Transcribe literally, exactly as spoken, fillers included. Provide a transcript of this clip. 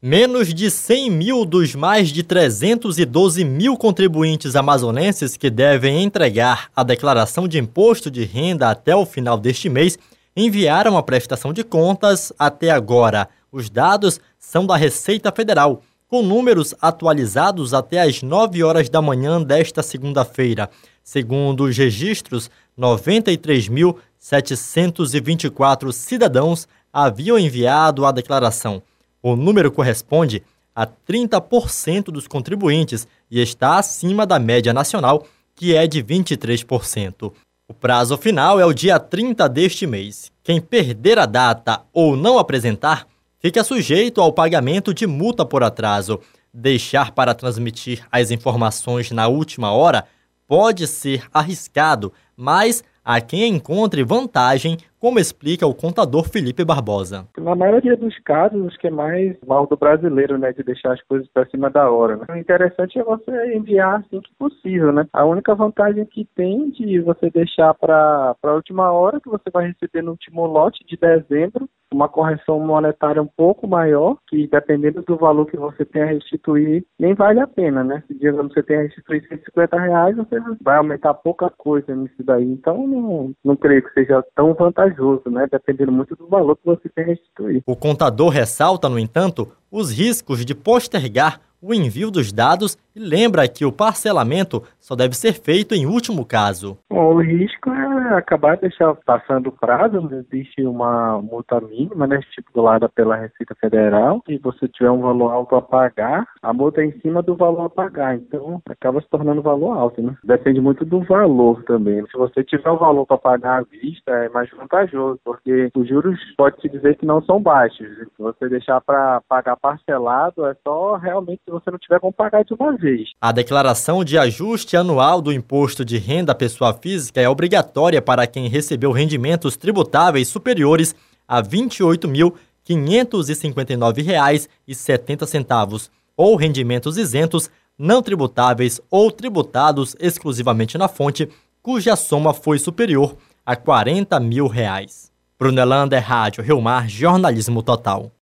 Menos de cem mil dos mais de trezentos e doze mil contribuintes amazonenses que devem entregar a declaração de imposto de renda até o final deste mês enviaram a prestação de contas até agora. Os dados são da Receita Federal, com números atualizados até às nove horas da manhã desta segunda-feira. Segundo os registros, noventa e três mil setecentos e vinte e quatro cidadãos haviam enviado a declaração. O número corresponde a trinta por cento dos contribuintes e está acima da média nacional, que é de vinte e três por cento. O prazo final é o dia trinta deste mês. Quem perder a data ou não apresentar, fica sujeito ao pagamento de multa por atraso. Deixar para transmitir as informações na última hora pode ser arriscado, mas há quem encontre vantagem, como explica o contador Felipe Barbosa. Na maioria dos casos, acho que é mais mal do brasileiro, né, de deixar as coisas para cima da hora, né? O interessante é você enviar assim que possível, né? A única vantagem que tem de você deixar para a última hora, que você vai receber no último lote de dezembro, uma correção monetária um pouco maior, que dependendo do valor que você tem a restituir, nem vale a pena, né? Se digamos você tem a restituir cento e cinquenta reais, você vai aumentar pouca coisa nisso daí. Então, não, não creio que seja tão vantajoso, né? Dependendo muito do valor que você tem a restituir. O contador ressalta, no entanto, os riscos de postergar o envio dos dados e lembra que o parcelamento só deve ser feito em último caso. Bom, o risco é acabar de deixar passando o prazo, né? Existe uma multa mínima, né, estipulada pela Receita Federal, e você tiver um valor alto a pagar, a multa é em cima do valor a pagar, então acaba se tornando valor alto, né? Depende muito do valor também. Se você tiver o valor para pagar à vista, é mais vantajoso, porque os juros pode-se dizer que não são baixos. Se você deixar para pagar parcelado, é só realmente se você não tiver como pagar de uma vez. A declaração de ajuste anual do imposto de renda à pessoa física é obrigatória para quem recebeu rendimentos tributáveis superiores a vinte e oito mil quinhentos e cinquenta e nove reais e setenta centavos ou rendimentos isentos, não tributáveis ou tributados exclusivamente na fonte, cuja soma foi superior a quarenta mil reais. Brunelander, Rádio Rio Mar, Jornalismo Total.